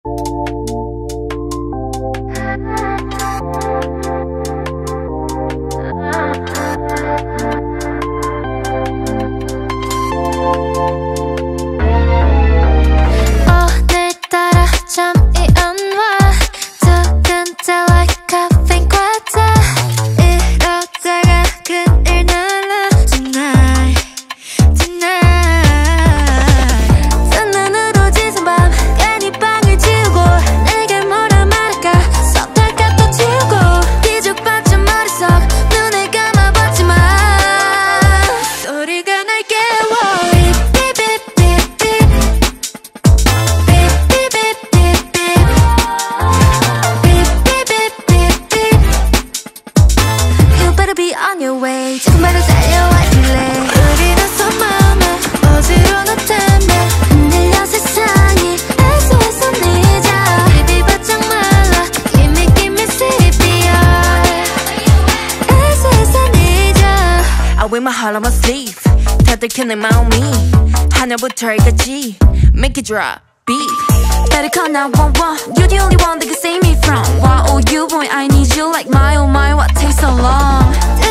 On your way 정말로 달려왔길래 우리는 손마음에 어지러운 때문에 흔들려 세상이 SOS 내자 Baby 바짝 말라 Give me CPR SOS 내자 I wear my heart on my sleeve 다들 켜내 마음이 하늘부터 끝까지 Make it drop beat Better call 911 You're the only one that can save me from Why oh you boy I need you like my oh my what takes so long